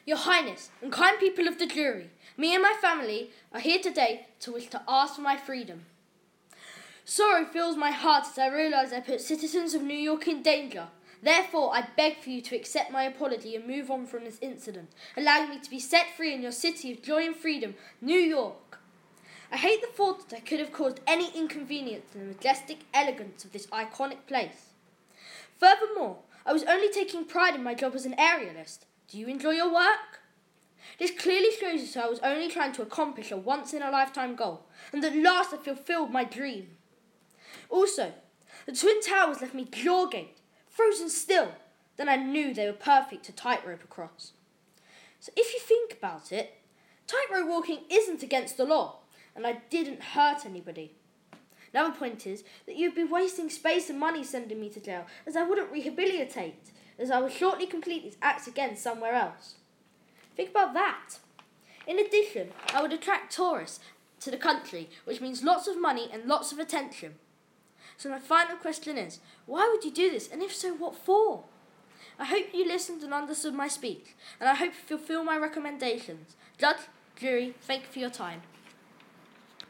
Your Highness and kind people of the jury, me and my family are here today to wish to ask for my freedom. Sorrow fills my heart as I realise I put citizens of New York in danger. Therefore, I beg for you to accept my apology and move on from this incident, allowing me to be set free in your city of joy and freedom, New York. I hate the thought that I could have caused any inconvenience to the majestic elegance of this iconic place. Furthermore, I was only taking pride in my job as an aerialist. Do you enjoy your work? This clearly shows us I was only trying to accomplish a once-in-a-lifetime goal, and at last I fulfilled my dream. Also, the Twin Towers left me jaw-gaped, frozen still. Then I knew they were perfect to tightrope across. So if you think about it, tightrope walking isn't against the law, and I didn't hurt anybody. Another point is that you'd be wasting space and money sending me to jail, as I wouldn't rehabilitate, as I would shortly complete these acts again somewhere else. Think about that. In addition, I would attract tourists to the country, which means lots of money and lots of attention. So my final question is, why would you do this, and if so, what for? I hope you listened and understood my speech, and I hope you fulfill my recommendations. Judge, jury, thank you for your time.